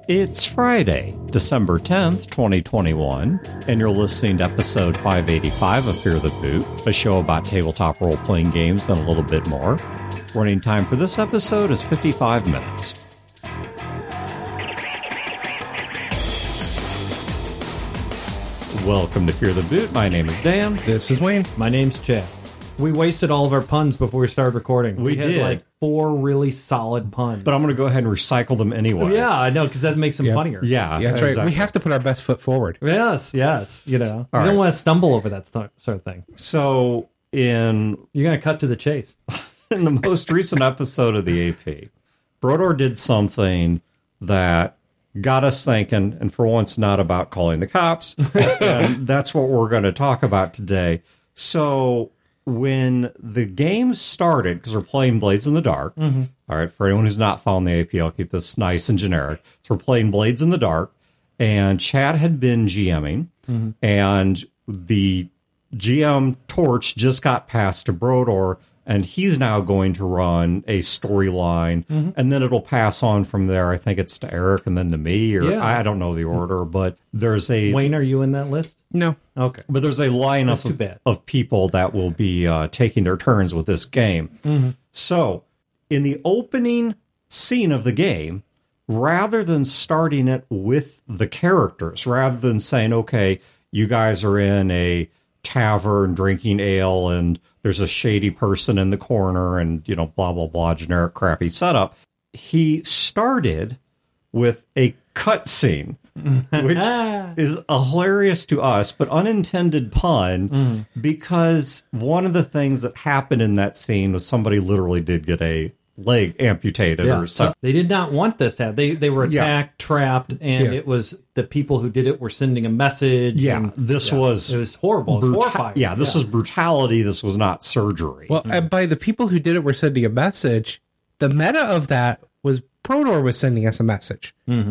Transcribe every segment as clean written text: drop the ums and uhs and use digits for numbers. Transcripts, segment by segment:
It's Friday, December 10th, 2021, and you're listening to episode 585 of Fear the Boot, a show about tabletop role-playing games and a little bit more. Running time for this episode is 55 minutes. Welcome to Fear the Boot. My name is Dan. This is Wayne. My name's Chad. We wasted all of our puns before we started recording. We had did. like 4 really solid puns. But I'm going to go ahead and recycle them anyway. Yeah, I know, because that makes them funnier. Yeah, That's right. exactly. We have to put our best foot forward. Yes. You know, All you right. don't want to stumble over that sort of thing. So, in You're going to cut to the chase. the most recent episode of the AP, Brodor did something that got us thinking, and for once not about calling the cops. And that's what we're going to talk about today. So when the game started, because we're playing Blades in the Dark, all right, for anyone who's not following the AP, I'll keep this nice and generic. So we're playing Blades in the Dark, and Chad had been GMing, and the GM torch just got passed to Brodor, and he's now going to run a storyline, and then it'll pass on from there. I think it's to Eric and then to me, or Yeah. I don't know the order, but there's a Wayne, are you in that list? No. Okay. but there's a That's lineup too bad. of people that will be taking their turns with this game. So, in the opening scene of the game, rather than starting it with the characters, rather than saying, okay, you guys are in a tavern drinking ale and there's a shady person in the corner and, you know, blah, blah, blah, generic crappy setup, he started with a cutscene, which is a hilarious to us, but unintended pun, because one of the things that happened in that scene was somebody literally did get a leg amputated or something. They did not want this to happen. They were attacked, trapped, and it was the people who did it were sending a message. Yeah, and, this it was was horrible. It was horrifying. Yeah, this was brutality. This was not surgery. Well, and by the people who did it were sending a message, the meta of that was Brodor was sending us a message.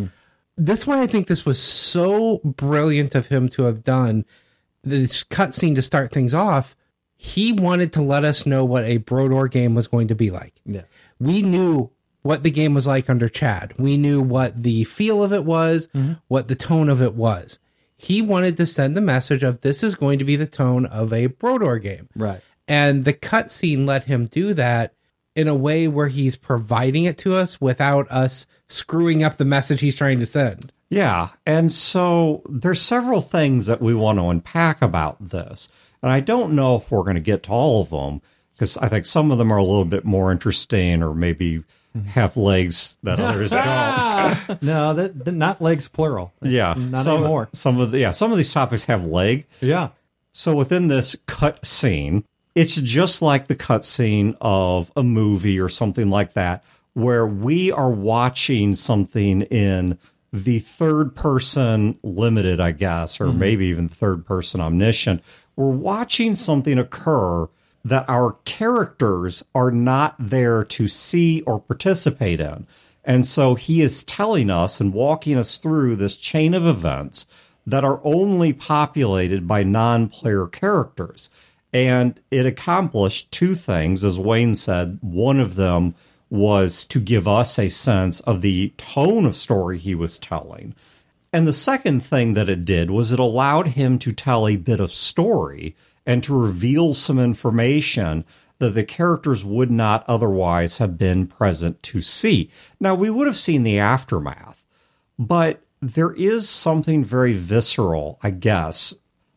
That's why I think this was so brilliant of him to have done this cutscene to start things off. He wanted to let us know what a Brodor game was going to be like. Yeah. We knew what the game was like under Chad. We knew what the feel of it was, what the tone of it was. He wanted to send the message of this is going to be the tone of a Brodor game. Right. And the cutscene let him do that in a way where he's providing it to us without us screwing up the message he's trying to send. Yeah, and so there's several things that we want to unpack about this. And I don't know if we're going to get to all of them, because I think some of them are a little bit more interesting or maybe have legs that others don't. No, that not legs plural. Yeah. Not anymore. Some of these topics have leg. Yeah. So within this cut scene, it's just like the cut scene of a movie or something like that, where we are watching something in the third person limited, I guess, or maybe even third person omniscient. We're watching something occur that our characters are not there to see or participate in. And so he is telling us and walking us through this chain of events that are only populated by non-player characters. And it accomplished 2 things, as Wayne said. One of them was to give us a sense of the tone of story he was telling. And the second thing that it did was it allowed him to tell a bit of story and to reveal some information that the characters would not otherwise have been present to see. Now, we would have seen the aftermath, but there is something very visceral, I guess,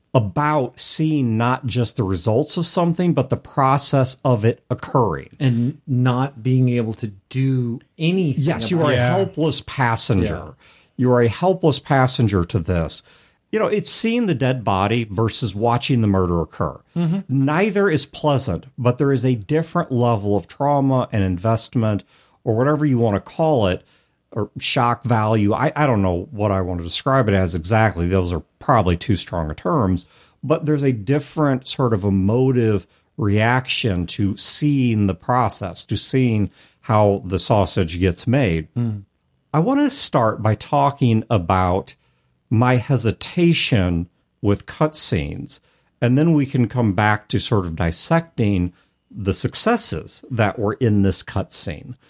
about seeing not just the results of something, but the process of it occurring. And not being able to do anything. Yes, you about are it. a helpless passenger. You are a helpless passenger to this. You know, it's seeing the dead body versus watching the murder occur. Neither is pleasant, but there is a different level of trauma and investment, or whatever you want to call it, or shock value. I don't know what I want to describe it as exactly. Those are probably too strong a terms, but there's a different sort of emotive reaction to seeing the process, to seeing how the sausage gets made. I want to start by talking about my hesitation with cutscenes, and then we can come back to sort of dissecting the successes that were in this cutscene.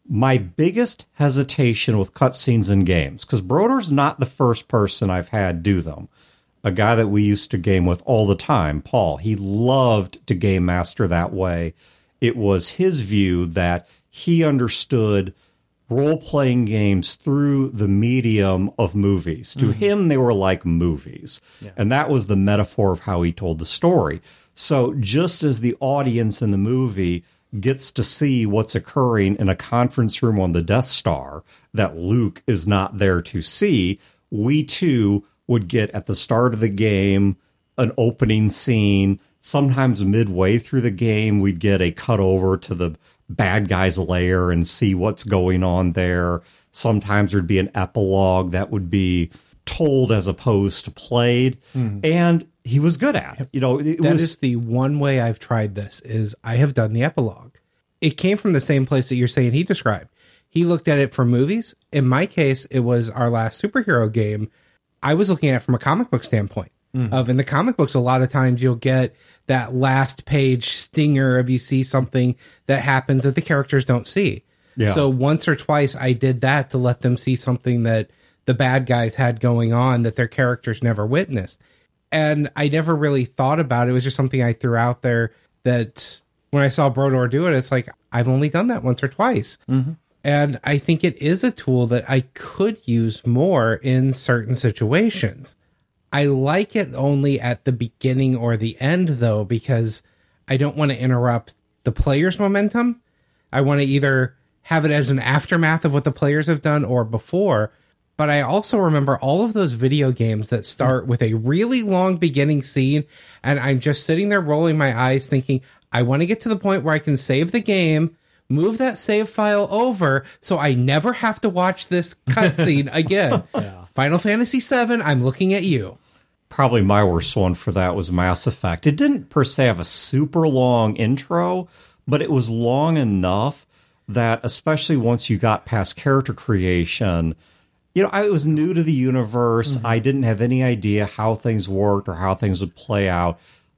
My biggest hesitation with cutscenes in games, because Broder's not the first person I've had do them. A guy that we used to game with all the time, Paul, he loved to game master that way. It was his view that he understood role-playing games through the medium of movies. To him, they were like movies. Yeah. And that was the metaphor of how he told the story. So just as the audience in the movie gets to see what's occurring in a conference room on the Death Star that Luke is not there to see, we too would get at the start of the game an opening scene. Sometimes midway through the game, we'd get a cut over to the bad guy's lair and see what's going on there. Sometimes there'd be an epilogue that would be told as opposed to played. And he was good at it. You know, that is the one way I've tried this, is I have done the epilogue. It came from the same place that you're saying he described. He looked at it for movies. In my case, it was our last superhero game. I was looking at it from a comic book standpoint. Of in the comic books, a lot of times you'll get that last page stinger if you see something that happens that the characters don't see. Yeah. So once or twice I did that to let them see something that the bad guys had going on that their characters never witnessed. And I never really thought about it. It was just something I threw out there that when I saw Brodor do it, it's like, I've only done that once or twice. And I think it is a tool that I could use more in certain situations. I like it only at the beginning or the end, though, because I don't want to interrupt the player's momentum. I want to either have it as an aftermath of what the players have done or before. But I also remember all of those video games that start with a really long beginning scene, and I'm just sitting there rolling my eyes thinking, I want to get to the point where I can save the game, move that save file over so I never have to watch this cutscene again. Final Fantasy VII, I'm looking at you. Probably my worst one for that was Mass Effect. It didn't per se have a super long intro, but it was long enough that, especially once you got past character creation, you know, I was new to the universe. I didn't have any idea how things worked or how things would play out.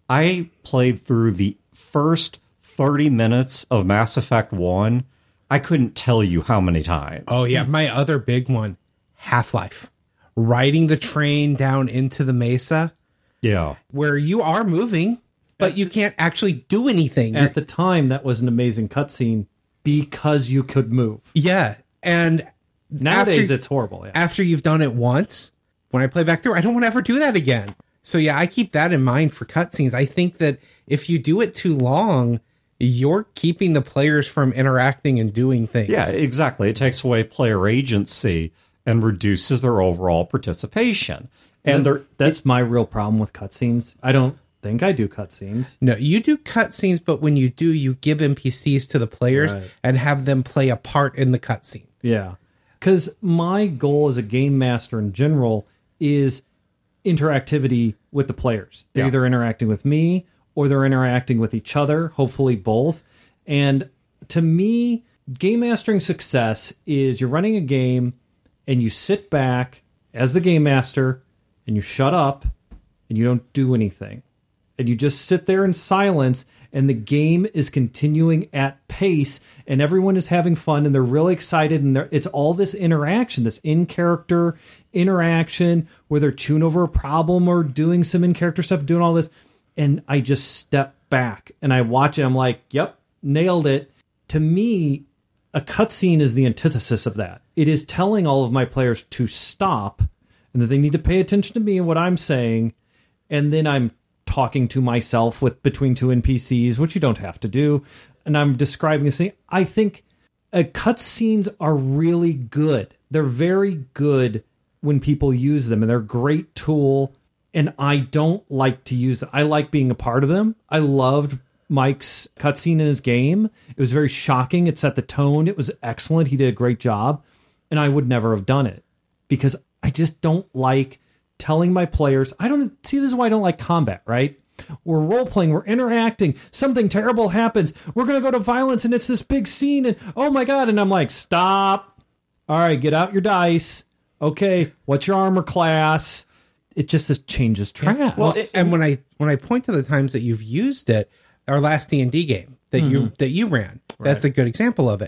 I played through the first 30 minutes of Mass Effect 1. I couldn't tell you how many times. Oh, yeah. My other big one, Half-Life. Riding the train down into the mesa. Yeah. Where you are moving, but you can't actually do anything. At the time, that was an amazing cutscene because you could move. Yeah. And nowadays, it's horrible. Yeah. After you've done it once, when I play back through, I don't want to ever do that again. So yeah, I keep that in mind for cutscenes. I think that if you do it too long, you're keeping the players from interacting and doing things. Yeah, exactly. It takes away player agency and reduces their overall participation. And that's my real problem with cutscenes. I don't think I do cutscenes. No, you do cutscenes, but when you do, you give NPCs to the players and have them play a part in the cutscene. Yeah. Because my goal as a game master in general is interactivity with the players. They're either interacting with me or they're interacting with each other, hopefully both. And to me, game mastering success is you're running a game and you sit back as the game master and you shut up and you don't do anything. And you just sit there in silence and the game is continuing at pace and everyone is having fun and they're really excited and it's all this interaction, this in-character interaction where they're chewing over a problem or doing some in-character stuff, doing all this. And I just step back and I watch it. I'm like, yep, nailed it. To me, a cutscene is the antithesis of that. It is telling all of my players to stop and that they need to pay attention to me and what I'm saying. And then I'm talking to myself between two NPCs, which you don't have to do. And I'm describing this thing. I think cutscenes are really good. They're very good when people use them and they're a great tool. And I don't like to use them. I like being a part of them. I loved Mike's cutscene in his game. It was very shocking. It set the tone. It was excellent. He did a great job. And I would never have done it because I just don't like telling my players. This is why I don't like combat, right? We're role-playing. We're interacting. Something terrible happens. We're going to go to violence and it's this big scene and oh my God. And I'm like, stop. All right, get out your dice. Okay, what's your armor class? It just changes track. Well, and when I point to the times that you've used it, our last D&D game that you ran, that's a good example of it.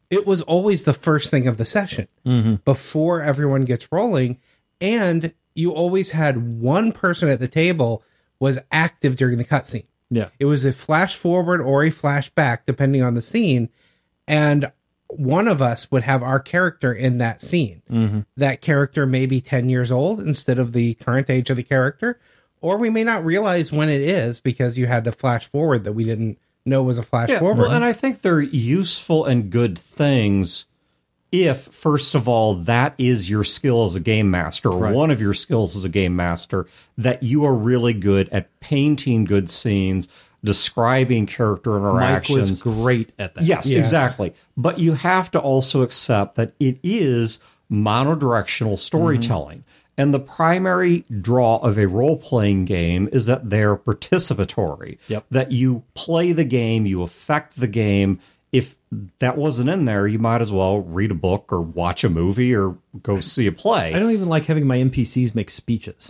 it was always the first thing of the session before everyone gets rolling. And you always had one person at the table was active during the cutscene. Yeah. It was a flash forward or a flashback, depending on the scene. And one of us would have our character in that scene. That character may be 10 years old instead of the current age of the character, or we may not realize when it is because you had to flash forward that we didn't know was a flash forward. Well, and I think they're useful and good things if, first of all, that is your skill as a game master, or one of your skills as a game master, that you are really good at painting good scenes, describing character interactions. Mike was great at that. Yes, exactly. But you have to also accept that it is monodirectional storytelling. And the primary draw of a role-playing game is that they're participatory. That you play the game, you affect the game. If that wasn't in there, you might as well read a book or watch a movie or go see a play. I don't even like having my NPCs make speeches.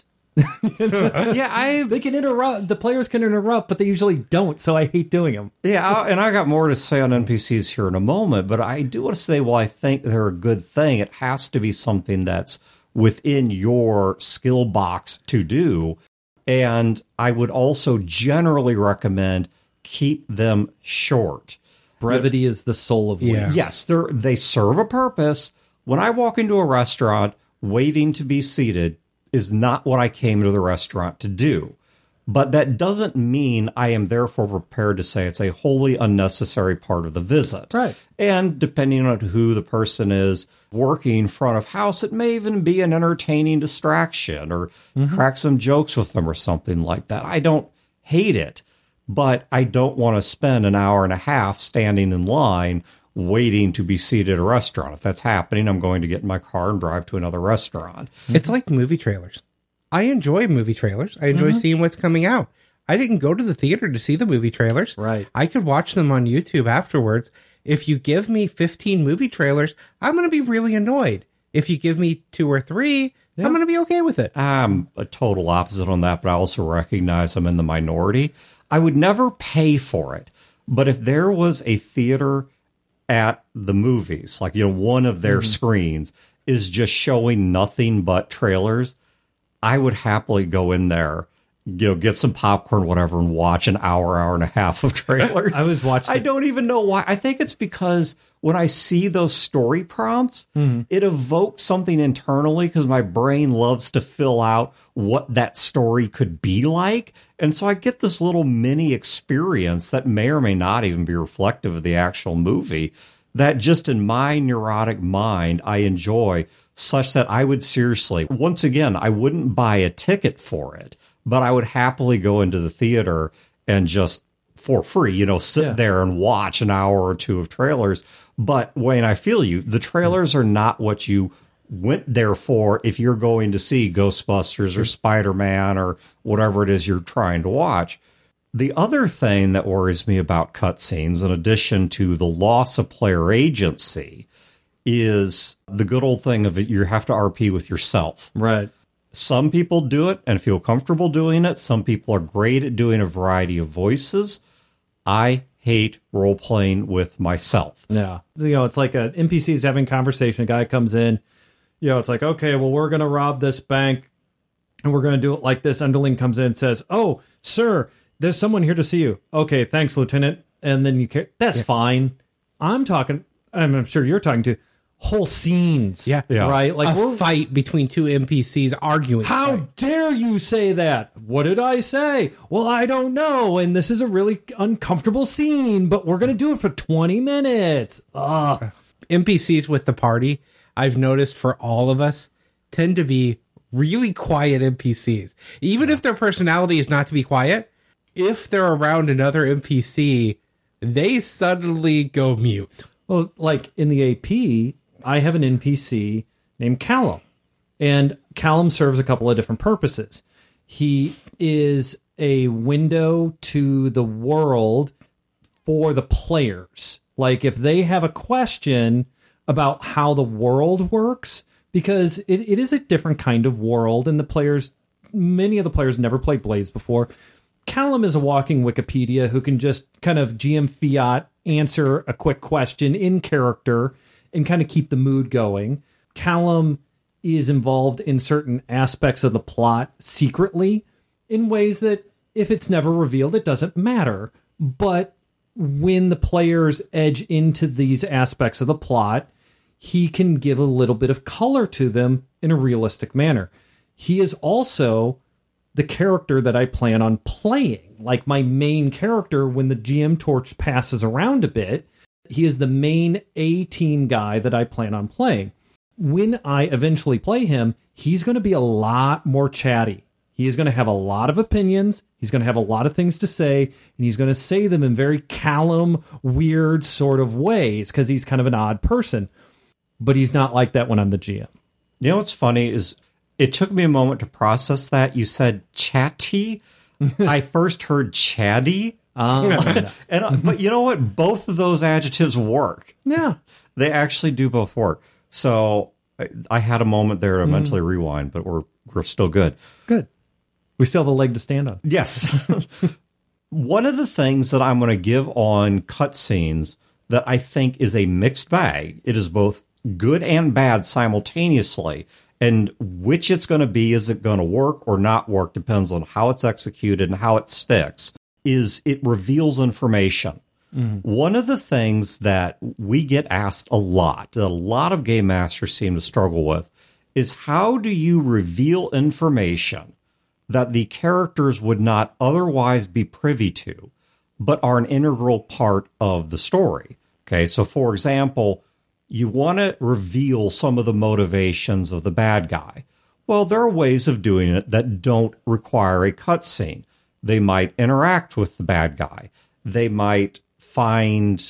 They can interrupt. The players can interrupt, but they usually don't, so I hate doing them. And I got more to say on NPCs here in a moment, but I do want to say, well, I think they're a good thing. It has to be something that's within your skill box to do. And I would also generally recommend keep them short. Brevity is the soul of wit. Yes, they serve a purpose. When I walk into a restaurant, waiting to be seated is not what I came to the restaurant to do. But that doesn't mean I am therefore prepared to say it's a wholly unnecessary part of the visit. Right. And depending on who the person is working front of house, it may even be an entertaining distraction or crack some jokes with them or something like that. I don't hate it, but I don't want to spend an hour and a half standing in line waiting to be seated at a restaurant. If that's happening, I'm going to get in my car and drive to another restaurant. It's like movie trailers. I enjoy movie trailers. I enjoy seeing what's coming out. I didn't go to the theater to see the movie trailers. Right. I could watch them on YouTube afterwards. If you give me 15 movie trailers, I'm going to be really annoyed. If you give me 2 or 3, I'm going to be okay with it. I'm a total opposite on that, but I also recognize I'm in the minority. I would never pay for it. But if there was a theater at the movies, like, one of their screens is just showing nothing but trailers, I would happily go in there, get some popcorn, whatever, and watch an hour and a half of trailers. I was watching. I don't even know why. I think it's because when I see those story prompts, it evokes something internally because my brain loves to fill out what that story could be like. And so I get this little mini experience that may or may not even be reflective of the actual movie that just in my neurotic mind, I enjoy, such that I would seriously, once again, I wouldn't buy a ticket for it, but I would happily go into the theater and just for free, sit there and watch an hour or 2 of trailers. But Wayne, I feel you. The trailers are not what you went there for if you're going to see Ghostbusters or Spider-Man or whatever it is you're trying to watch. The other thing that worries me about cutscenes, in addition to the loss of player agency, is the good old thing of it. You have to RP with yourself. Right. Some people do it and feel comfortable doing it. Some people are great at doing a variety of voices. I hate role-playing with myself. Yeah. It's like an NPC is having a conversation. A guy comes in. It's like, okay, well, we're going to rob this bank and we're going to do it like this. Underling comes in and says, oh, sir, there's someone here to see you. Okay, thanks, Lieutenant. And then that's fine. I'm sure you're talking to whole scenes. Yeah. Right? Like a fight between 2 NPCs arguing. How dare you say that? What did I say? Well, I don't know. And this is a really uncomfortable scene, but we're going to do it for 20 minutes. Ugh. NPCs with the party, I've noticed for all of us, tend to be really quiet NPCs. Even if their personality is not to be quiet, if they're around another NPC, they suddenly go mute. Well, like in the AP, I have an NPC named Callum, and Callum serves a couple of different purposes. He is a window to the world for the players. Like if they have a question about how the world works, because it is a different kind of world, and many of the players never played Blaze before. Callum is a walking Wikipedia who can just kind of GM fiat answer a quick question in character and kind of keep the mood going. Callum is involved in certain aspects of the plot secretly in ways that if it's never revealed, it doesn't matter. But when the players edge into these aspects of the plot, he can give a little bit of color to them in a realistic manner. He is also the character that I plan on playing, like my main character when the GM torch passes around a bit. He is the main A-team guy that I plan on playing. When I eventually play him, he's going to be a lot more chatty. He is going to have a lot of opinions. He's going to have a lot of things to say, and he's going to say them in very Callum, weird sort of ways because he's kind of an odd person. But he's not like that when I'm the GM. You know what's funny is it took me a moment to process that. You said chatty. I first heard chatty. But you know what? Both of those adjectives work. Yeah. They actually do both work. So I had a moment there to mentally rewind, but we're still good. Good. We still have a leg to stand on. Yes. One of the things that I'm going to give on cutscenes that I think is a mixed bag, it is both good and bad simultaneously. And which it's going to be, is it going to work or not work, depends on how it's executed and how it sticks, is it reveals information. One of the things that we get asked a lot, that a lot of game masters seem to struggle with, is how do you reveal information that the characters would not otherwise be privy to, but are an integral part of the story? Okay, so for example, you want to reveal some of the motivations of the bad guy. Well, there are ways of doing it that don't require a cutscene. They might interact with the bad guy. They might find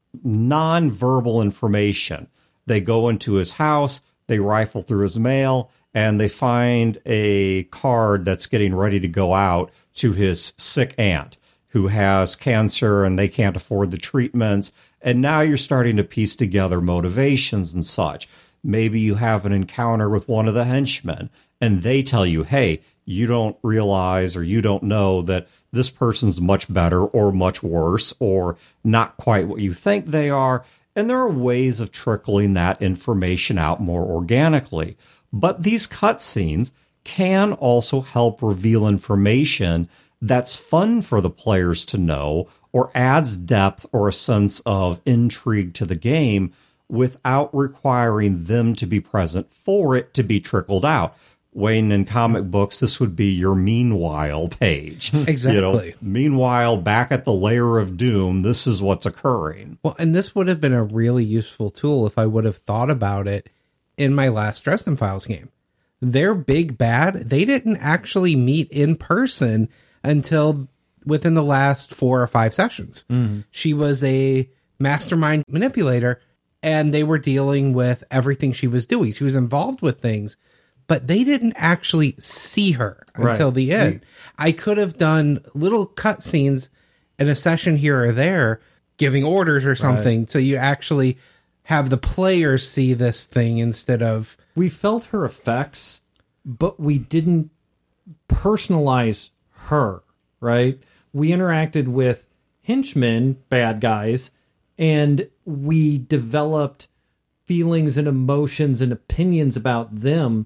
non-verbal information. They go into his house, they rifle through his mail, and they find a card that's getting ready to go out to his sick aunt who has cancer and they can't afford the treatments. And now you're starting to piece together motivations and such. Maybe you have an encounter with one of the henchmen and they tell you, hey, you don't realize or you don't know that this person's much better or much worse or not quite what you think they are. And there are ways of trickling that information out more organically. But these cutscenes can also help reveal information that's fun for the players to know or adds depth or a sense of intrigue to the game without requiring them to be present for it to be trickled out. Wayne, in comic books, this would be your meanwhile page. Exactly. You know, meanwhile, back at the lair of doom, this is what's occurring. Well, and this would have been a really useful tool if I would have thought about it in my last Dresden Files game. Their big bad, they didn't actually meet in person until within the last 4 or 5 sessions. She was a mastermind manipulator, and they were dealing with everything she was doing. She was involved with things, but they didn't actually see her until the end. I could have done little cutscenes in a session here or there, giving orders or something, so you actually have the players see this thing instead of... We felt her effects, but we didn't personalize her, right? We interacted with henchmen, bad guys, and we developed feelings and emotions and opinions about them.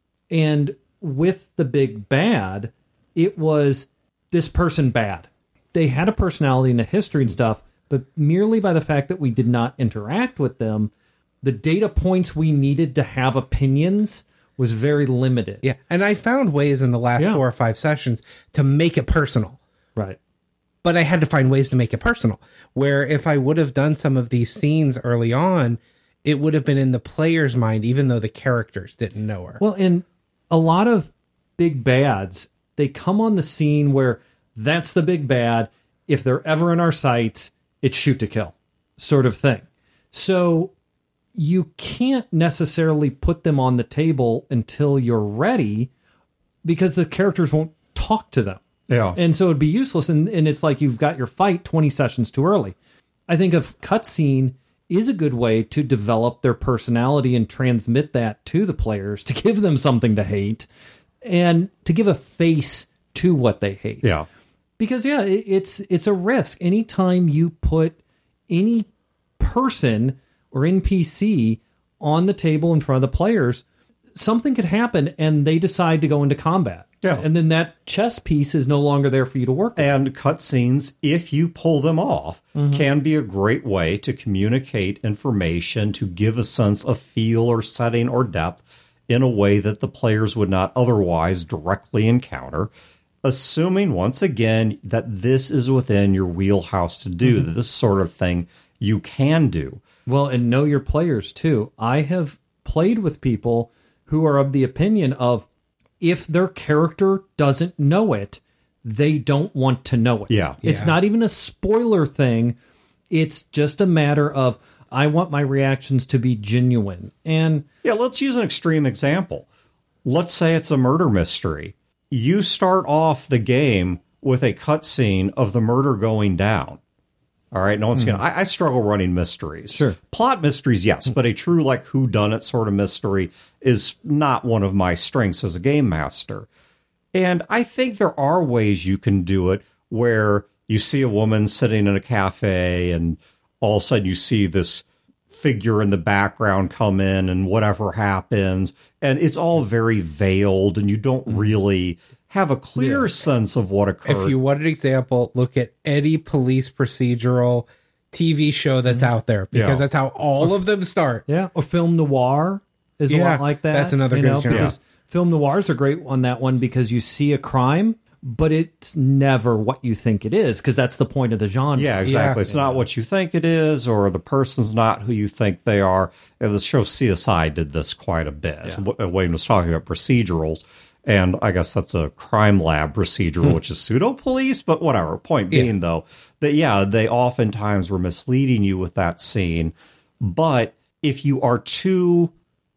And with the big bad, it was this person bad. They had a personality and a history and stuff, but merely by the fact that we did not interact with them, the data points we needed to have opinions was very limited. Yeah, and I found ways in the last 4 or 5 sessions to make it personal. Right. But I had to find ways to make it personal. Where if I would have done some of these scenes early on, it would have been in the player's mind, even though the characters didn't know her. Well, and a lot of big bads, they come on the scene where that's the big bad. If they're ever in our sights, it's shoot to kill sort of thing. So you can't necessarily put them on the table until you're ready because the characters won't talk to them. Yeah. And so it'd be useless. And it's like you've got your fight 20 sessions too early. I think a cutscene is a good way to develop their personality and transmit that to the players, to give them something to hate and to give a face to what they hate. Yeah. Because, it's a risk. Anytime you put any person or NPC on the table in front of the players, something could happen and they decide to go into combat. Yeah. And then that chess piece is no longer there for you to work with. And cutscenes, if you pull them off, can be a great way to communicate information, to give a sense of feel or setting or depth in a way that the players would not otherwise directly encounter, assuming, once again, that this is within your wheelhouse to do, that this sort of thing you can do. Well, and know your players, too. I have played with people who are of the opinion of, if their character doesn't know it, they don't want to know it. Yeah. It's not even a spoiler thing. It's just a matter of, I want my reactions to be genuine. And yeah, let's use an extreme example. Let's say it's a murder mystery. You start off the game with a cutscene of the murder going down. All right, no one's gonna. I struggle running mysteries. Sure. Plot mysteries, yes, but a true like whodunit sort of mystery is not one of my strengths as a game master. And I think there are ways you can do it where you see a woman sitting in a cafe and all of a sudden you see this figure in the background come in and whatever happens. And it's all very veiled and you don't really have a clear sense of what occurred. If you want an example, look at any police procedural TV show that's out there, because that's how all of them start. yeah, or film noir is a lot like that. That's another good genre. because film noirs are great on that one because you see a crime, but it's never what you think it is, because that's the point of the genre. Yeah, exactly. Yeah. It's not what you think it is, or the person's not who you think they are. And the show CSI did this quite a bit. Wayne was talking about procedurals, and I guess that's a crime lab procedural, which is pseudo police, but whatever. Point being, though, that, they oftentimes were misleading you with that scene. But if you are too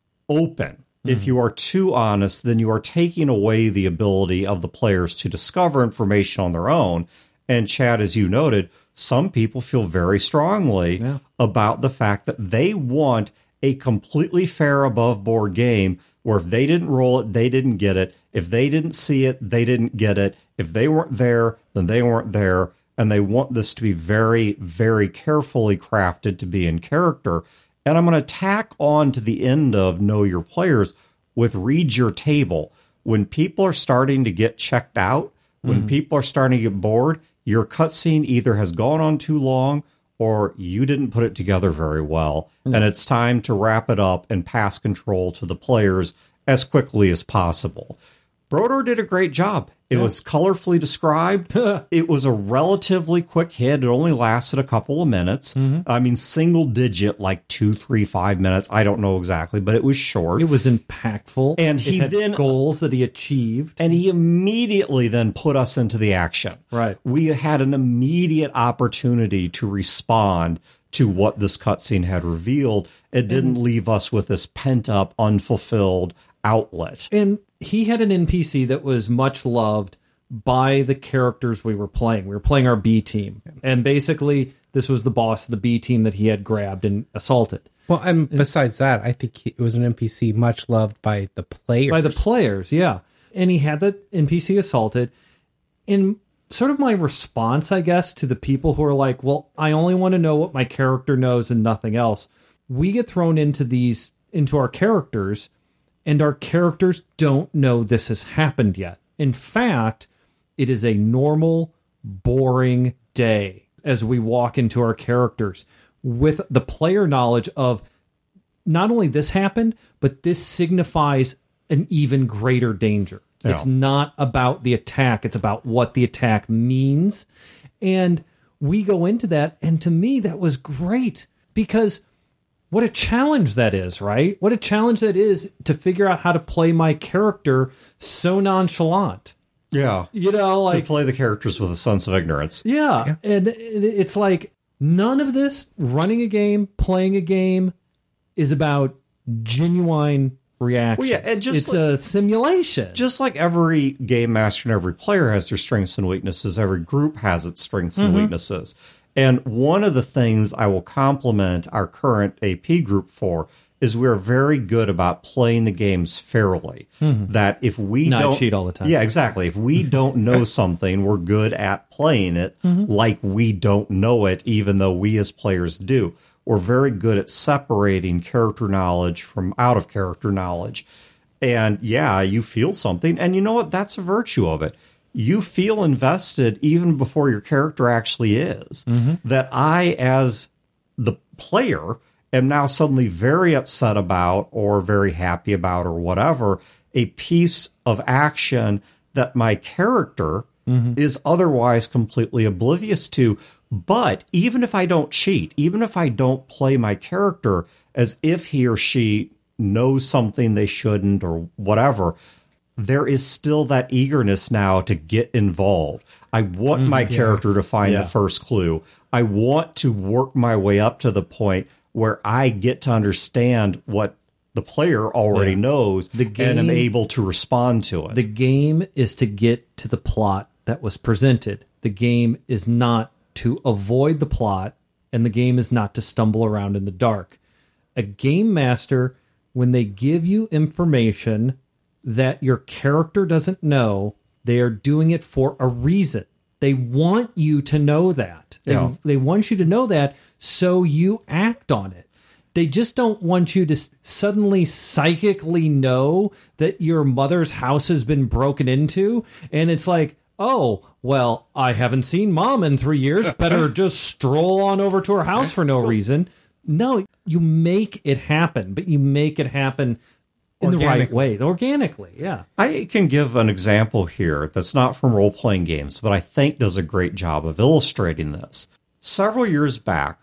open, if you are too honest, then you are taking away the ability of the players to discover information on their own. And Chad, as you noted, some people feel very strongly about the fact that they want a completely fair above board game where if they didn't roll it, they didn't get it. If they didn't see it, they didn't get it. If they weren't there, then they weren't there. And they want this to be very, very carefully crafted to be in character. And I'm going to tack on to the end of Know Your Players with Read Your Table. When people are starting to get checked out, when people are starting to get bored, your cutscene either has gone on too long or you didn't put it together very well. And it's time to wrap it up and pass control to the players as quickly as possible. Brodor did a great job. It was colorfully described. It was a relatively quick hit. It only lasted a couple of minutes. I mean, single digit, like 2, 3, 5 minutes. I don't know exactly, but it was short. It was impactful. And it he had then goals that he achieved. And he immediately then put us into the action. Right. We had an immediate opportunity to respond to what this cutscene had revealed. It didn't leave us with this pent up, unfulfilled outlet. And he had an NPC that was much loved by the characters we were playing. We were playing our B team. And basically, this was the boss of the B team that he had grabbed and assaulted. Well, and besides that, I think it was an NPC much loved by the players. By the players, yeah. And he had the NPC assaulted. And sort of my response, I guess, to the people who are like, well, I only want to know what my character knows and nothing else. We get thrown into our characters, and our characters don't know this has happened yet. In fact, it is a normal, boring day as we walk into our characters with the player knowledge of not only this happened, but this signifies an even greater danger. Yeah. It's not about the attack. It's about what the attack means. And we go into that. And to me, that was great because what a challenge that is, right? What a challenge that is to figure out how to play my character so nonchalant. Yeah. You know, like to play the characters with a sense of ignorance. Yeah. And it's like none of this running a game, playing a game is about genuine reactions. Well, yeah, and it's a simulation. Just like every game master and every player has their strengths and weaknesses, every group has its strengths and weaknesses. And one of the things I will compliment our current AP group for is we're very good about playing the games fairly. That if we Not don't cheat all the time. Yeah, exactly. If we don't know something, we're good at playing it like we don't know it, even though we as players do. We're very good at separating character knowledge from out of character knowledge. And yeah, you feel something. And you know what? That's a virtue of it. You feel invested even before your character actually is. That I, as the player, am now suddenly very upset about or very happy about or whatever a piece of action that my character is otherwise completely oblivious to. But even if I don't cheat, even if I don't play my character as if he or she knows something they shouldn't or whatever, there is still that eagerness now to get involved. I want my character to find the first clue. I want to work my way up to the point where I get to understand what the player already knows and am able to respond to it. The game is to get to the plot that was presented. The game is not to avoid the plot, and the game is not to stumble around in the dark. A game master, when they give you information that your character doesn't know, they are doing it for a reason. They want you to know that. They want you to know that so you act on it. They just don't want you to suddenly psychically know that your mother's house has been broken into. And it's like, oh, well, I haven't seen Mom in 3 years. Better just stroll on over to her house for no reason. No, you make it happen, but you make it happen in the right way, organically, yeah. I can give an example here that's not from role-playing games, but I think does a great job of illustrating this. Several years back,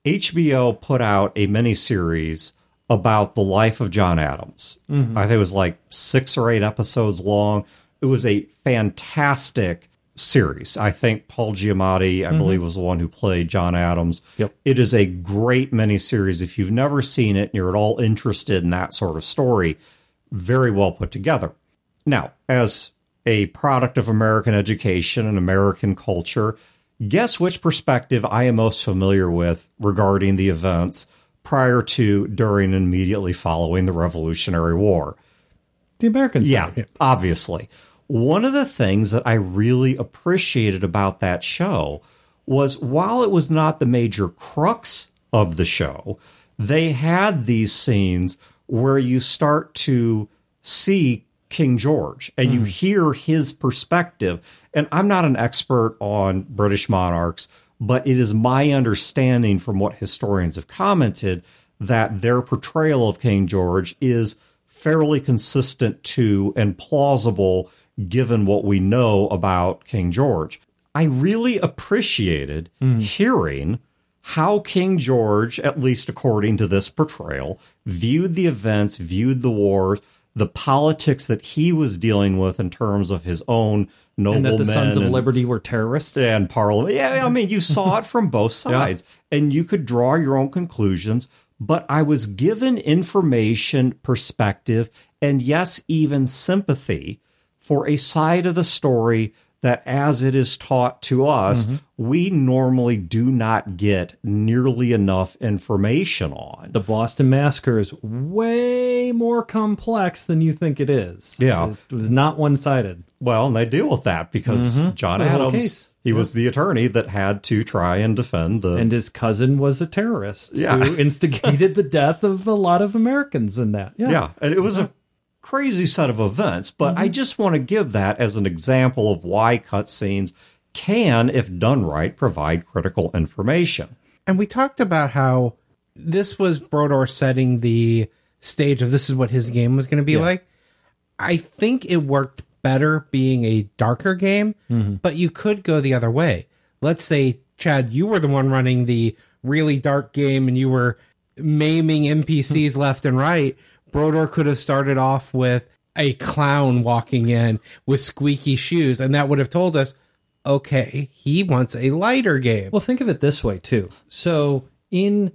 HBO put out a miniseries about the life of John Adams. I think it was like 6 or 8 episodes long. It was a fantastic series. I think Paul Giamatti, I believe, was the one who played John Adams. Yep. It is a great miniseries. If you've never seen it and you're at all interested in that sort of story, very well put together. Now, as a product of American education and American culture, guess which perspective I am most familiar with regarding the events prior to, during, and immediately following the Revolutionary War? The American side. Yeah, obviously. One of the things that I really appreciated about that show was, while it was not the major crux of the show, they had these scenes where you start to see King George and you hear his perspective. And I'm not an expert on British monarchs, but it is my understanding from what historians have commented that their portrayal of King George is fairly consistent to and plausible given what we know about King George. I really appreciated hearing how King George, at least according to this portrayal, viewed the events, viewed the wars, the politics that he was dealing with in terms of his own noblemen. And that the Sons of Liberty were terrorists. And Parliament. Yeah, I mean, you saw it from both sides, and you could draw your own conclusions. But I was given information, perspective, and yes, even sympathy for a side of the story that, as it is taught to us, we normally do not get nearly enough information on. The Boston Massacre is way more complex than you think it is. Yeah. It was not one-sided. Well, and they deal with that because John Adams, he was the attorney that had to try and defend the... And his cousin was a terrorist who instigated the death of a lot of Americans in that. Yeah, and it was a crazy set of events, but I just want to give that as an example of why cutscenes can, if done right, provide critical information. And we talked about how this was Brodor setting the stage of this is what his game was going to be like. I think it worked better being a darker game, but you could go the other way. Let's say, Chad, you were the one running the really dark game and you were maiming NPCs left and right. Brodor could have started off with a clown walking in with squeaky shoes, and that would have told us, okay, he wants a lighter game. Well, think of it this way, too. So in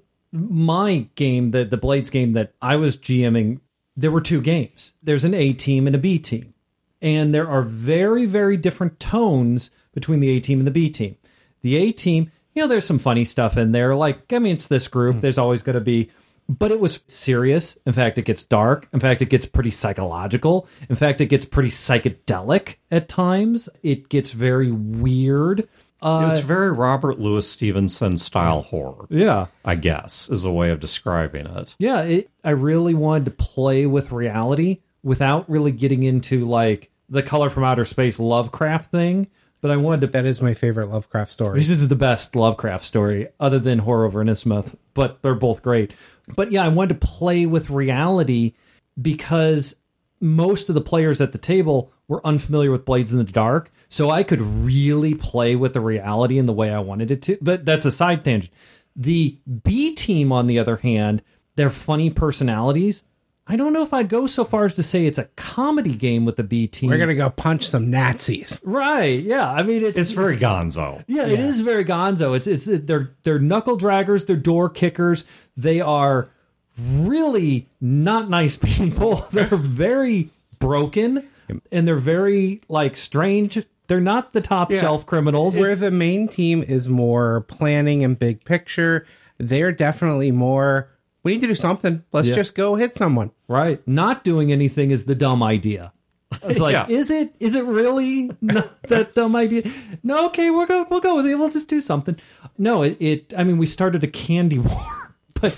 my game, the Blades game that I was GMing, there were 2 games. There's an A team and a B team. And there are very, very different tones between the A team and the B team. The A team, there's some funny stuff in there. Like, I mean, it's this group. There's always going to be but it was serious. In fact, it gets dark. In fact, it gets pretty psychological. In fact, it gets pretty psychedelic at times. It gets very weird. It's very Robert Louis Stevenson style horror. Yeah. I guess is a way of describing it. Yeah, I really wanted to play with reality without really getting into like the Color from Outer Space Lovecraft thing. But I wanted to. That is my favorite Lovecraft story. This is the best Lovecraft story, other than Horror over Innsmouth, but they're both great. But yeah, I wanted to play with reality because most of the players at the table were unfamiliar with Blades in the Dark, so I could really play with the reality in the way I wanted it to. But that's a side tangent. The B team, on the other hand, their funny personalities. I don't know if I'd go so far as to say it's a comedy game with the B team. We're going to go punch some Nazis. Right, yeah. I mean, it's very gonzo. Yeah, it is very gonzo. They're knuckle draggers, they're door kickers. They are really not nice people. They're very broken, and they're very, like, strange. They're not the top shelf criminals. Where the main team is more planning and big picture, they're definitely more... We need to do something. Let's just go hit someone. Right. Not doing anything is the dumb idea. It's like, is it really not that dumb idea? No, okay, we'll go with it. We'll just do something. No, I mean, we started a candy war, but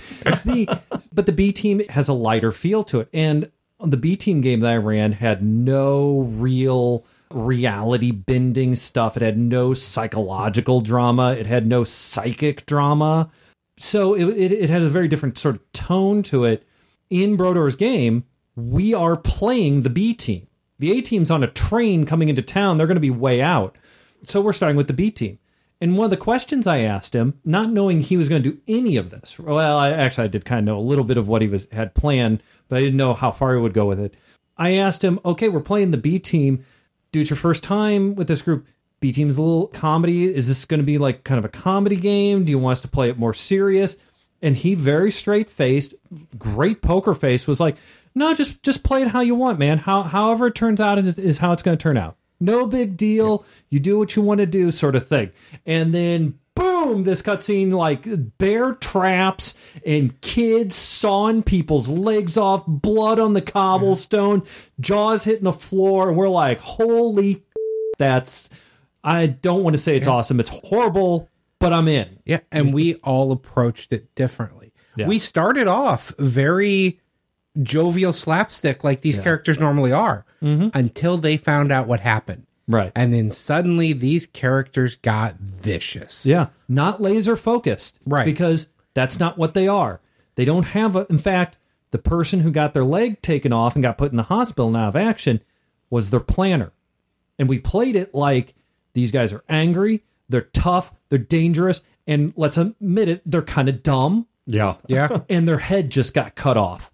the B team has a lighter feel to it. And the B team game that I ran had no real reality bending stuff. It had no psychological drama. It had no psychic drama. So it has a very different sort of tone to it. In Brodor's game, we are playing the B team. The A team's on a train coming into town. They're going to be way out. So we're starting with the B team. And one of the questions I asked him, not knowing he was going to do any of this, well, I did kind of know a little bit of what he had planned, but I didn't know how far he would go with it. I asked him, okay, we're playing the B team. Dude, it's your first time with this group. B team's a little comedy. Is this going to be like kind of a comedy game? Do you want us to play it more serious? And he very straight-faced, great poker face, was like, no, just play it how you want, man. However it turns out is how it's going to turn out. No big deal. You do what you want to do, sort of thing. And then, boom, this cutscene, like bear traps and kids sawing people's legs off, blood on the cobblestone, jaws hitting the floor. And we're like, holy that's... I don't want to say it's awesome. It's horrible, but I'm in. Yeah, and we all approached it differently. Yeah. We started off very jovial slapstick like these characters normally are until they found out what happened. Right. And then suddenly these characters got vicious. Yeah. Not laser focused. Right. Because that's not what they are. They don't have in fact, the person who got their leg taken off and got put in the hospital and out of action was their planner. And we played it like these guys are angry, they're tough, they're dangerous, and let's admit it, they're kind of dumb. Yeah. Yeah. And their head just got cut off.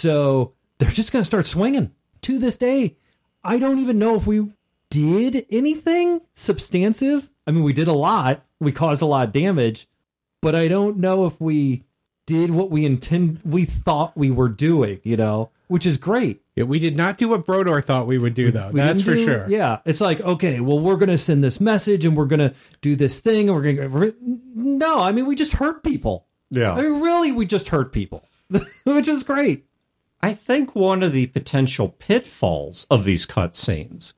So they're just going to start swinging. To this day, I don't even know if we did anything substantive. I mean, we did a lot. We caused a lot of damage. But I don't know if we did what we thought we were doing, which is great. Yeah, we did not do what Brodor thought we would do, though. That's for sure. Yeah, it's like, okay, well, we're going to send this message and we're going to do this thing. And no, I mean, we just hurt people. Yeah. I mean, really, we just hurt people, which is great. I think one of the potential pitfalls of these cutscenes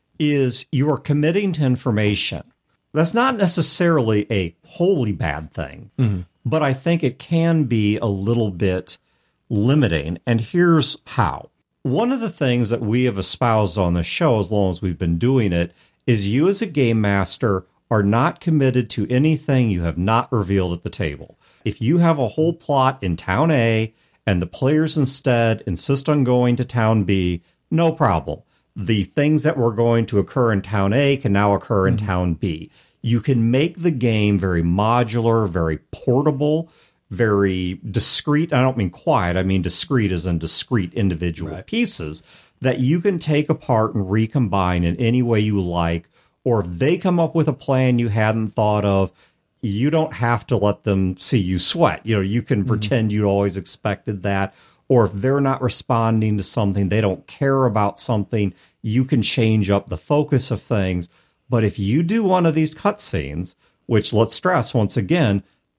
is you are committing to information. That's not necessarily a wholly bad thing, but I think it can be a little bit limiting. And here's how. One of the things that we have espoused on the show, as long as we've been doing it, is you as a game master are not committed to anything you have not revealed at the table. If you have a whole plot in Town A and the players instead insist on going to Town B, no problem. The things that were going to occur in Town A can now occur in Town B. You can make the game very modular, very portable, very discrete. I don't mean quiet. I mean discrete as in discrete individual pieces that you can take apart and recombine in any way you like. Or if they come up with a plan you hadn't thought of, you don't have to let them see you sweat. You can pretend you always expected that. Or if they're not responding to something, they don't care about something, you can change up the focus of things. But if you do one of these cutscenes, which let's stress once again,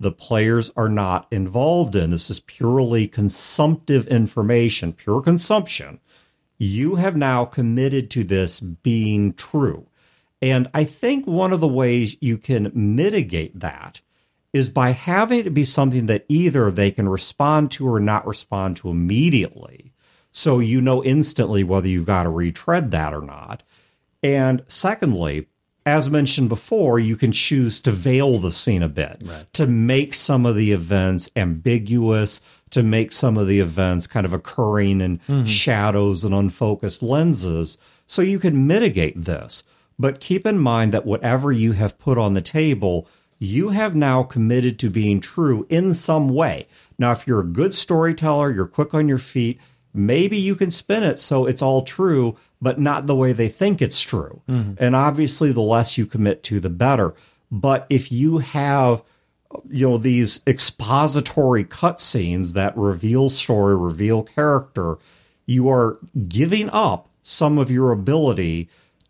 the players are not involved in. This is purely consumptive information, pure consumption. You have now committed to this being true. And I think one of the ways you can mitigate that is by having it be something that either they can respond to or not respond to immediately. So you know instantly whether you've got to retread that or not. And secondly, as mentioned before, you can choose to veil the scene a bit, to make some of the events ambiguous, to make some of the events kind of occurring in shadows and unfocused lenses, so you can mitigate this. But keep in mind that whatever you have put on the table, you have now committed to being true in some way. Now, if you're a good storyteller, you're quick on your feet, maybe you can spin it so it's all true, but not the way they think it's true. And obviously, the less you commit to, the better. But if you have, these expository cutscenes that reveal story, reveal character, you are giving up some of your ability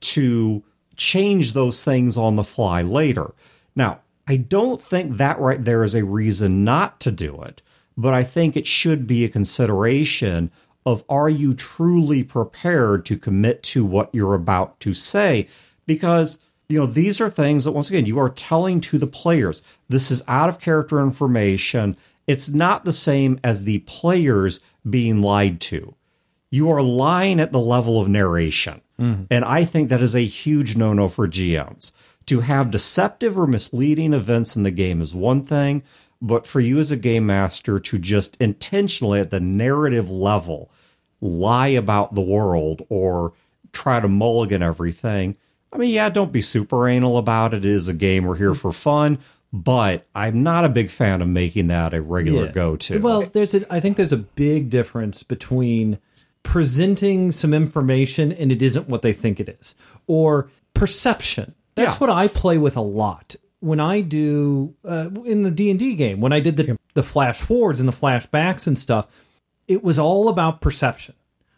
to change those things on the fly later. Now, I don't think that right there is a reason not to do it, but I think it should be a consideration of, are you truly prepared to commit to what you're about to say? Because, these are things that, once again, you are telling to the players. This is out of character information. It's not the same as the players being lied to. You are lying at the level of narration. And I think that is a huge no-no for GMs. To have deceptive or misleading events in the game is one thing, but for you as a game master to just intentionally at the narrative level lie about the world or try to mulligan everything, I mean, yeah, don't be super anal about it. It is a game. We're here for fun, but I'm not a big fan of making that a regular go-to. Well, I think there's a big difference between presenting some information and it isn't what they think it is, or perception. That's what I play with a lot. When I do, in the D&D game, when I did the flash forwards and the flashbacks and stuff, it was all about perception.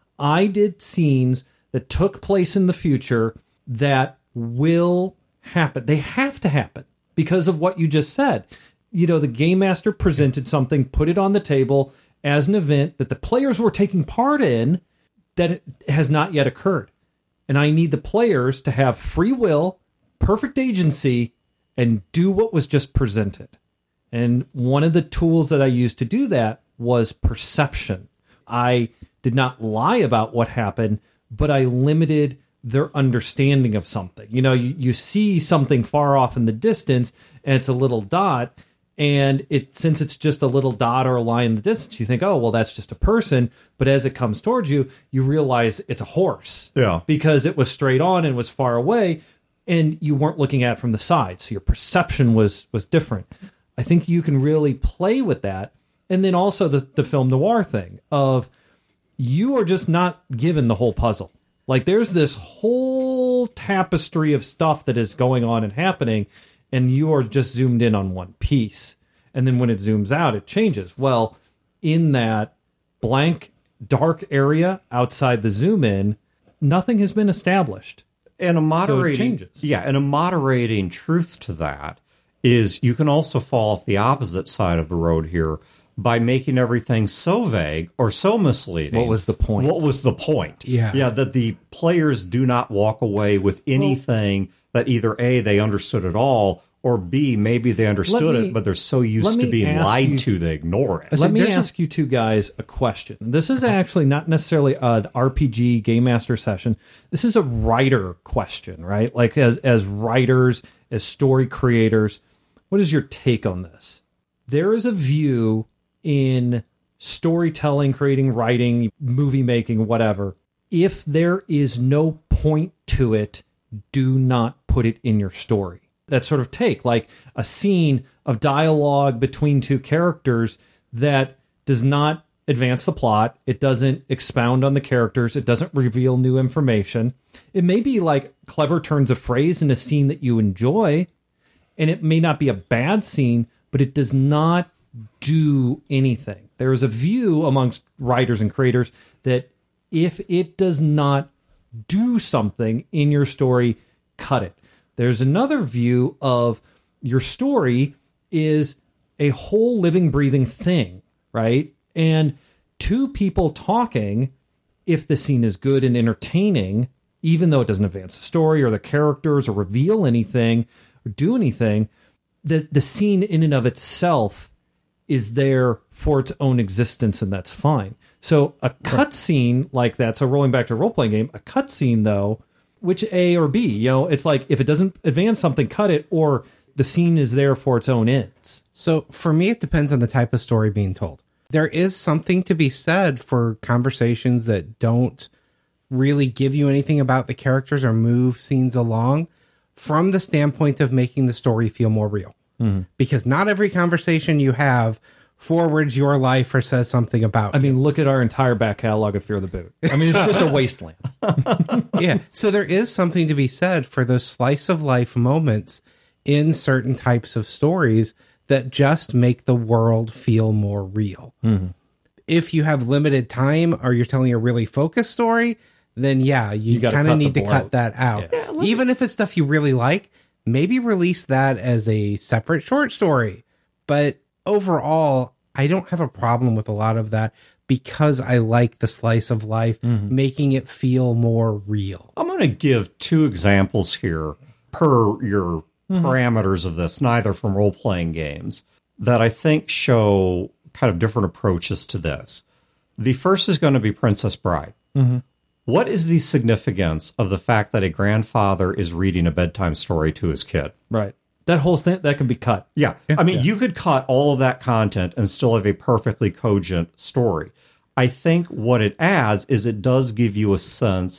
I did scenes that took place in the future that will happen. They have to happen because of what you just said. The game master presented something, put it on the table as an event that the players were taking part in that it has not yet occurred. And I need the players to have free will, perfect agency, and do what was just presented. And one of the tools that I used to do that was perception. I did not lie about what happened, but I limited their understanding of something. You see something far off in the distance, and it's a little dot, and since it's just a little dot or a line in the distance, you think, oh, well, that's just a person. But as it comes towards you, you realize it's a horse. Yeah. Because it was straight on and was far away, and you weren't looking at it from the side. So your perception was different. I think you can really play with that. And then also the film noir thing of, you are just not given the whole puzzle. Like, there's this whole tapestry of stuff that is going on and happening, and you are just zoomed in on one piece. And then when it zooms out, it changes. Well, in that blank, dark area outside the zoom in, nothing has been established. And a moderating, so it changes. Yeah, and a moderating truth to that is you can also fall off the opposite side of the road here by making everything so vague or so misleading. What was the point? What was the point? Yeah, that the players do not walk away with anything that either A, they understood at all, or B, maybe they understood it, but they're so used to being lied to, they ignore it. Let me ask you two guys a question. This is actually not necessarily an RPG Game Master session. This is a writer question, right? Like, as writers, as story creators, what is your take on this? There is a view in storytelling, creating, writing, movie making, whatever. If there is no point to it, do not put it in your story. That sort of take, like a scene of dialogue between two characters that does not advance the plot. It doesn't expound on the characters. It doesn't reveal new information. It may be like clever turns of phrase in a scene that you enjoy, and it may not be a bad scene, but it does not do anything. There is a view amongst writers and creators that if it does not do something in your story, cut it. There's another view of your story is a whole living, breathing thing, right? And two people talking, if the scene is good and entertaining, even though it doesn't advance the story or the characters or reveal anything or do anything, the scene in and of itself is there for its own existence, and that's fine. So a cutscene like that, so rolling back to a role-playing game, a cutscene, though, which A or B, you know, it's like if it doesn't advance something, cut it, or the scene is there for its own ends. So for me, it depends on the type of story being told. There is something to be said for conversations that don't really give you anything about the characters or move scenes along from the standpoint of making the story feel more real. Because not every conversation you have forwards your life or says something about I mean, look at our entire back catalog of Fear the Boot. I mean, it's just a wasteland. Yeah. So there is something to be said for those slice of life moments in certain types of stories that just make the world feel more real. If you have limited time or you're telling a really focused story, then yeah, you gotta kind of cut need the to cut bloat. that out. Even if it's stuff you really like, maybe release that as a separate short story. But overall, I don't have a problem with a lot of that because I like the slice of life, making it feel more real. I'm going to give two examples here per your parameters of this, neither from role-playing games, that I think show kind of different approaches to this. The first is going to be Princess Bride. What is the significance of the fact that a grandfather is reading a bedtime story to his kid? Right. That whole thing, that can be cut. Yeah. I mean, you could cut all of that content and still have a perfectly cogent story. I think what it adds is it does give you a sense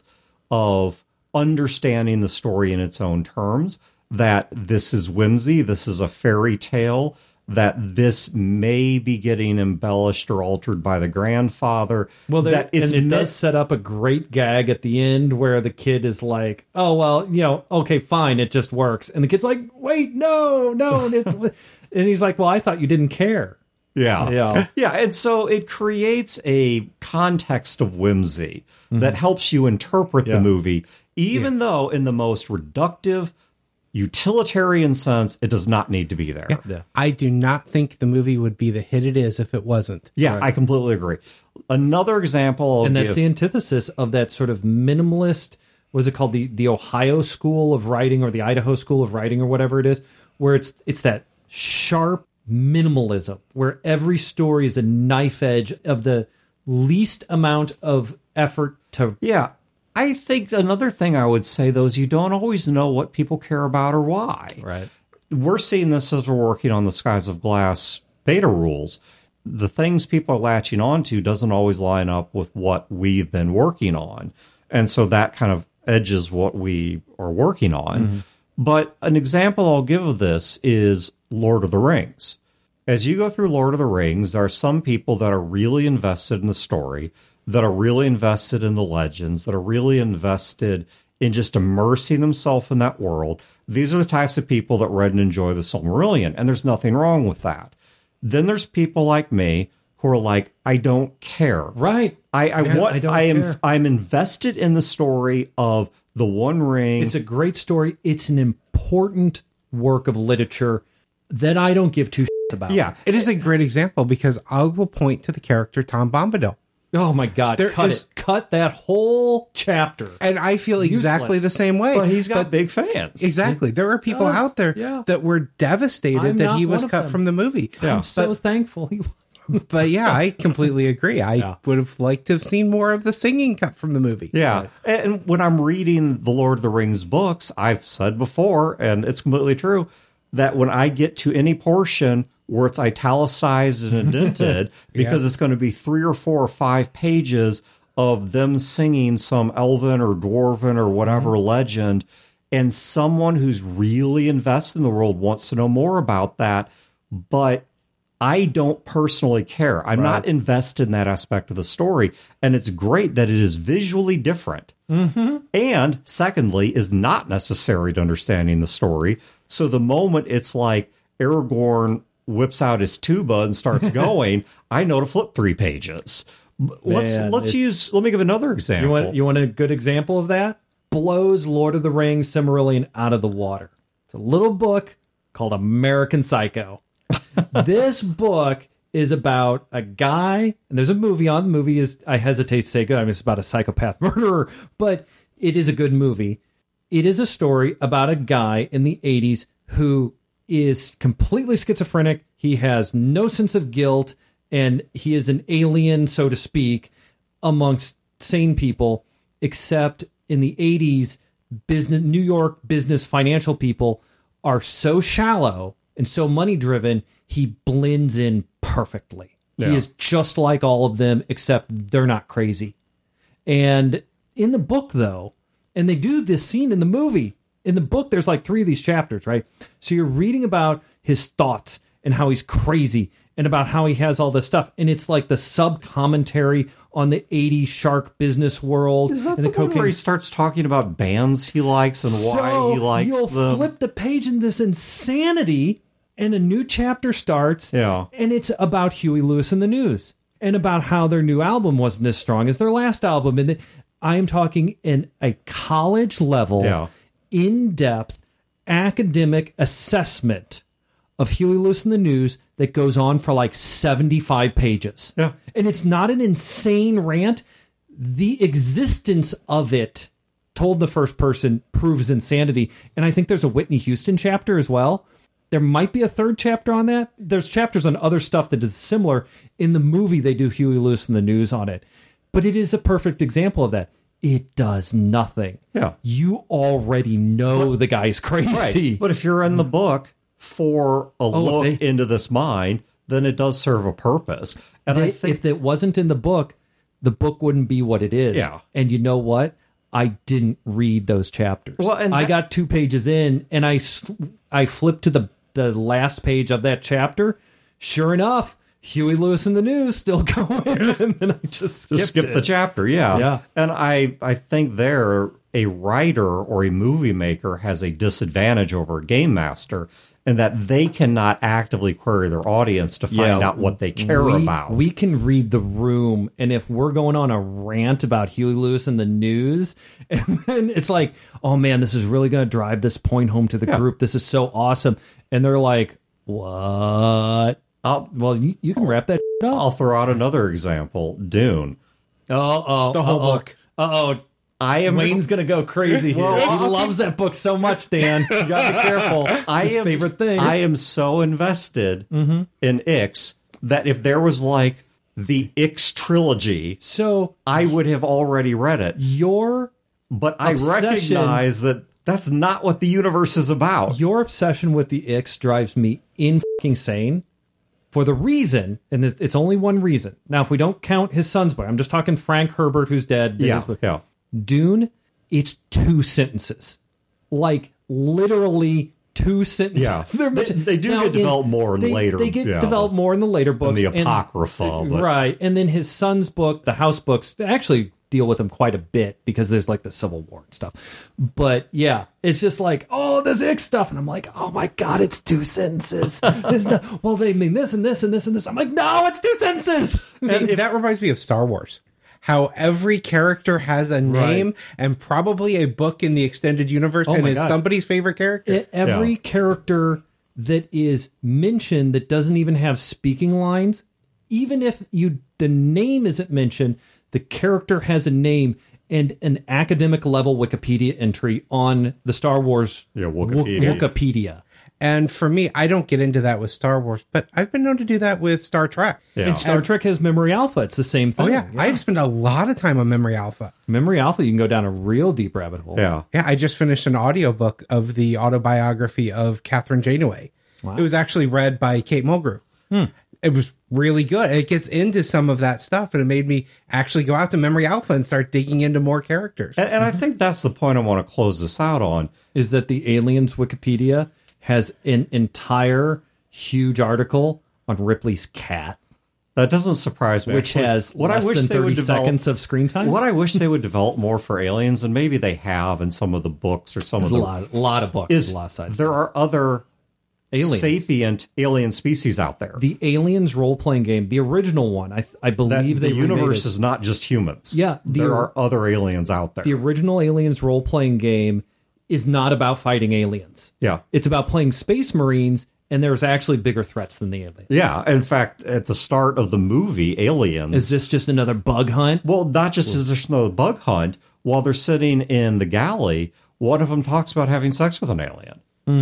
of understanding the story in its own terms, that this is whimsy, this is a fairy tale, that this may be getting embellished or altered by the grandfather. Well, that it's and it does set up a great gag at the end where the kid is like, oh, well, you know, okay, fine, it just works. And the kid's like, wait, no. And he's like, well, I thought you didn't care. Yeah. And so it creates a context of whimsy that helps you interpret the movie, even though in the most reductive, utilitarian sense, it does not need to be there. Yeah. I do not think the movie would be the hit it is if it wasn't. Yeah, I completely agree. Another example, And that's the antithesis of that sort of minimalist, was it called the Ohio School of Writing or the Idaho School of Writing or whatever it is, where it's that sharp minimalism where every story is a knife edge of the least amount of effort to... Yeah. I think another thing I would say, though, is you don't always know what people care about or why. Right. We're seeing this as we're working on the Skies of Glass beta rules. The things people are latching onto doesn't always line up with what we've been working on. And so that kind of edges what we are working on. But an example I'll give of this is Lord of the Rings. As you go through Lord of the Rings, there are some people that are really invested in the story, that are really invested in the legends, that are really invested in just immersing themselves in that world. These are the types of people that read and enjoy the Silmarillion, and there's nothing wrong with that. Then there's people like me who are like, I don't care. Right. I'm invested in the story of the One Ring. It's a great story. It's an important work of literature that I don't give two shits about. Yeah, it is a great example because I will point to the character Tom Bombadil. Oh my God! Cut that whole chapter. And I feel exactly the same way. But he's got big fans. Exactly. There are people out there that were devastated that he was cut from the movie. I'm so thankful he was. But yeah, I completely agree. I would have liked to have seen more of the singing cut from the movie. Yeah. Right. And when I'm reading the Lord of the Rings books, I've said before, and it's completely true, that when I get to any portion where it's italicized and indented, because it's going to be 3 or 4 or 5 pages of them singing some elven or dwarven or whatever legend, and someone who's really invested in the world wants to know more about that, but I don't personally care. I'm not invested in that aspect of the story, and it's great that it is visually different. And secondly, is not necessary to understanding the story. So the moment it's like Aragorn whips out his tuba and starts going, I know to flip 3 pages. Let me give another example. You want a good example of that? Blows Lord of the Rings Silmarillion out of the water. It's a little book called American Psycho. This book is about a guy, and there's a movie on. The movie is, I hesitate to say good. I mean, it's about a psychopath murderer, but it is a good movie. It is a story about a guy in the 80s who is completely schizophrenic. He has no sense of guilt, and he is an alien, so to speak, amongst sane people, except in the 80s, New York business financial people are so shallow and so money driven, he blends in perfectly. Yeah. He is just like all of them, except they're not crazy. And in the book, though, and they do this scene in the movie, in the book, there's like 3 of these chapters, right? So you're reading about his thoughts and how he's crazy and about how he has all this stuff. And it's like the sub-commentary on the 80s shark business world. Is that and the one where he starts talking about bands he likes and why he likes you'll them? flip the page in this insanity, and a new chapter starts. Yeah. And it's about Huey Lewis and the News, and about how their new album wasn't as strong as their last album. And I am talking in a college level, in-depth academic assessment of Huey Lewis and the News that goes on for like 75 pages. Yeah. And it's not an insane rant. The existence of it, told the first person, proves insanity. And I think there's a Whitney Houston chapter as well. There might be a third chapter on that. There's chapters on other stuff that is similar. In the movie, they do Huey Lewis and the News on it. But it is a perfect example of that. It does nothing. Yeah. You already know the guy's crazy. Right. But if you're in the book for a look into this mind, then it does serve a purpose. And I think if it wasn't in the book wouldn't be what it is. Yeah. And you know what? I didn't read those chapters. Well, and I got 2 pages in, and I flipped to the last page of that chapter. Sure enough, Huey Lewis and the News still going, and then I just skipped the chapter. Yeah. Yeah. And I think a writer or a movie maker has a disadvantage over a game master, and that they cannot actively query their audience to find out what they care about. We can read the room, and if we're going on a rant about Huey Lewis and the News, and then it's like, oh man, this is really going to drive this point home to the group. This is so awesome. And they're like, what? Well, you can wrap that up. I'll throw out another example. Dune. The whole book. Wayne's gonna go crazy here. He loves that book so much, Dan. You gotta be careful. His favorite thing. I am so invested in Ix that if there was like the Ix trilogy, so I would have already read it. But I recognize that that's not what the universe is about. Your obsession with the Ix drives me insane. For the reason, and it's only one reason. Now, if we don't count his son's book, I'm just talking Frank Herbert, who's dead. Yeah. Dune, it's 2 sentences. Like, literally 2 sentences. Yeah. They do get developed more in later. They get developed more in the later books. In the Apocrypha. Right. And then his son's book, the House books, actually deal with him quite a bit because there's like the Civil War and stuff. But yeah, it's just like, oh, there's Ix stuff. And I'm like, oh my God, it's 2 sentences. Well, they mean this and this and this and this. I'm like, no, it's 2 sentences. See, that reminds me of Star Wars. How every character has a name and probably a book in the extended universe and is somebody's favorite character. Every character that is mentioned that doesn't even have speaking lines, even if the name isn't mentioned, the character has a name and an academic level Wikipedia entry on the Star Wars Wikipedia. And for me, I don't get into that with Star Wars, but I've been known to do that with Star Trek. Yeah. And Star Trek has Memory Alpha. It's the same thing. Oh, yeah. I've spent a lot of time on Memory Alpha. Memory Alpha, you can go down a real deep rabbit hole. Yeah. Yeah, I just finished an audiobook of the autobiography of Catherine Janeway. Wow. It was actually read by Kate Mulgrew. It was really good. It gets into some of that stuff, and it made me actually go out to Memory Alpha and start digging into more characters. And I think that's the point I want to close this out on. Is that the Aliens Wikipedia has an entire huge article on Ripley's cat. That doesn't surprise me. Which has less than 30 seconds of screen time. What I wish they would develop more for Aliens, and maybe they have in some of the books or some of the... a lot of books. Is a lot of sides. There are other sapient alien species out there. The Aliens role-playing game, the original one, I believe the universe is not just humans. Yeah. There are other aliens out there. The original Aliens role-playing game is not about fighting aliens. Yeah. It's about playing Space Marines and there's actually bigger threats than the aliens. Yeah. In fact, at the start of the movie, Aliens... Is this just another bug hunt? Well, not just is there another bug hunt. While they're sitting in the galley, one of them talks about having sex with an alien.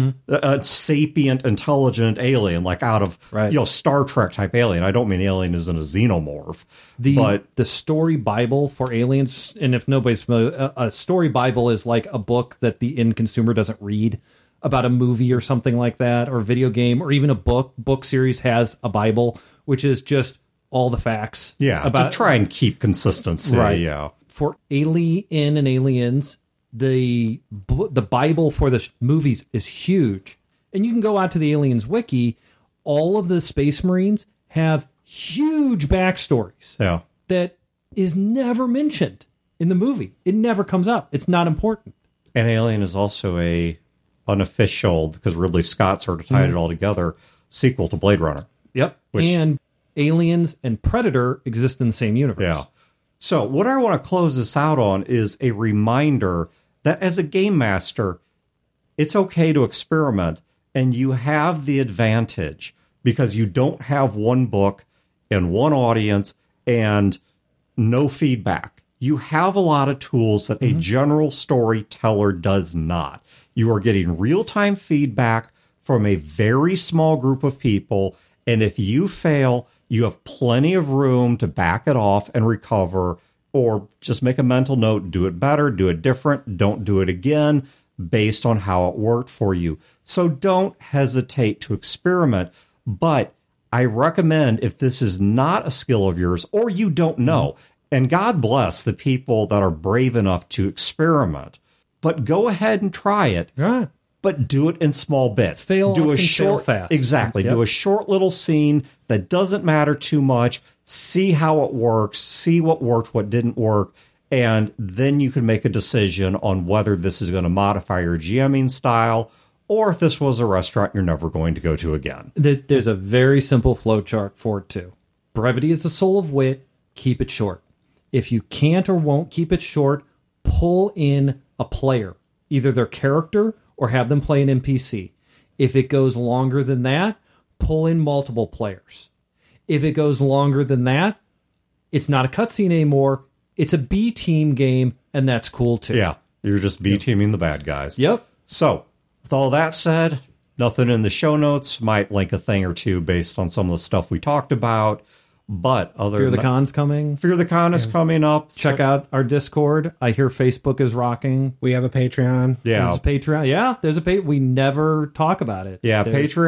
A sapient, intelligent alien, like out of Star Trek type alien. I don't mean alien as in a xenomorph. But the story Bible for aliens, and if nobody's familiar, a story Bible is like a book that the end consumer doesn't read about a movie or something like that, or a video game, or even a book series has a Bible, which is just all the facts. Yeah, to try and keep consistency. Right. Yeah. For Alien and Aliens, the Bible for the movies is huge. And you can go out to the Aliens wiki. All of the Space Marines have huge backstories that is never mentioned in the movie. It never comes up. It's not important. And Alien is also a unofficial, because Ridley Scott sort of tied it all together, sequel to Blade Runner. Yep. And Aliens and Predator exist in the same universe. Yeah. So what I want to close this out on is a reminder that as a game master, it's okay to experiment, and you have the advantage because you don't have one book and one audience and no feedback. You have a lot of tools that a general storyteller does not. You are getting real-time feedback from a very small group of people, and if you fail, you have plenty of room to back it off and recover, or just make a mental note, do it better, do it different, don't do it again, based on how it worked for you. So don't hesitate to experiment. But I recommend, if this is not a skill of yours or you don't know, and God bless the people that are brave enough to experiment, but go ahead and try it. Right. But do it in small bits. Fail fast. Exactly. Do a short little scene that doesn't matter too much. See how it works. See what worked, what didn't work. And then you can make a decision on whether this is going to modify your GMing style, or if this was a restaurant you're never going to go to again. There's a very simple flow chart for it, too. Brevity is the soul of wit. Keep it short. If you can't or won't keep it short, pull in a player, either their character or have them play an NPC. If it goes longer than that, pull in multiple players. If it goes longer than that, it's not a cutscene anymore. It's a B-team game, and that's cool, too. Yeah, you're just B-teaming the bad guys. Yep. So, with all that said, nothing in the show notes. Might link a thing or two based on some of the stuff we talked about. But other Fear the Con's coming. Fear the Con is coming up. Check out our Discord. I hear Facebook is rocking. We have a Patreon. Yeah. There's a Patreon. Yeah, there's a Patreon. We never talk about it. Yeah,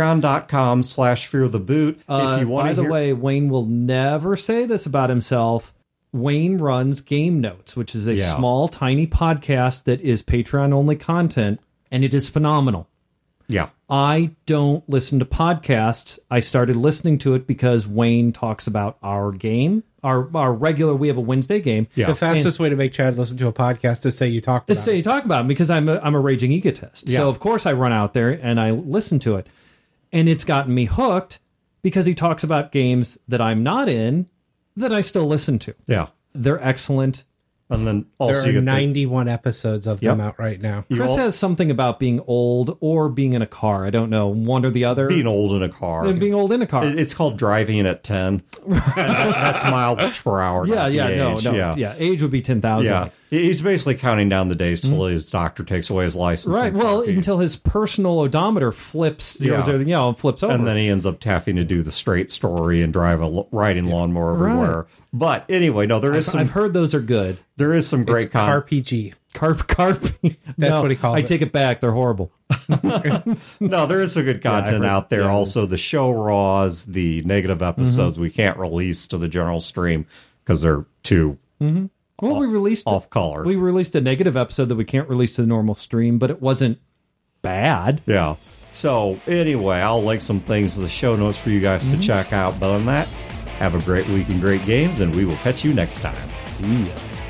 patreon.com/feartheboot. If you want by to the way, Wayne will never say this about himself. Wayne runs Game Notes, which is a small, tiny podcast that is Patreon-only content, and it is phenomenal. Yeah. I don't listen to podcasts. I started listening to it because Wayne talks about our game, our regular. We have a Wednesday game. Yeah. The fastest way to make Chad listen to a podcast is say you talk about Say you talk about it because I'm a raging egotist. Yeah. So of course I run out there and I listen to it, and it's gotten me hooked because he talks about games that I'm not in that I still listen to. Yeah. They're excellent. And then also there you are get 91 episodes of them out right now. Chris has something about being old or being in a car. I don't know, one or the other. being old in a car. And being old in a car. It's called driving at 10. That's miles per hour. Yeah, not yeah, the no, age. no. Yeah, age would be 10,000. Yeah. He's basically counting down the days till his doctor takes away his license. Right, and well, car keys. until his personal odometer flips, flips over. And then he ends up having to do the straight story and drive a riding lawnmower everywhere. Right. But anyway, no, I've heard those are good. There is some great CarPG. Carp. That's what he calls it. I take it back. They're horrible. No, there is some good content out there. Also, the show raws, the negative episodes we can't release to the general stream because they're too Well, we released off color. We released a negative episode that we can't release to the normal stream, but it wasn't bad. Yeah. So anyway, I'll link some things in the show notes for you guys to check out. But other than that, have a great week and great games, and we will catch you next time. See ya.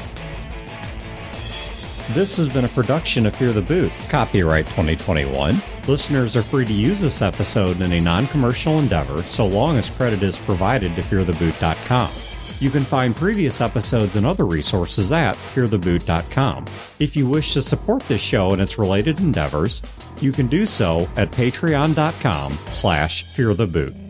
This has been a production of Fear the Boot, copyright 2021. Listeners are free to use this episode in a non-commercial endeavor so long as credit is provided to feartheboot.com. You can find previous episodes and other resources at feartheboot.com. If you wish to support this show and its related endeavors, you can do so at patreon.com/feartheboot.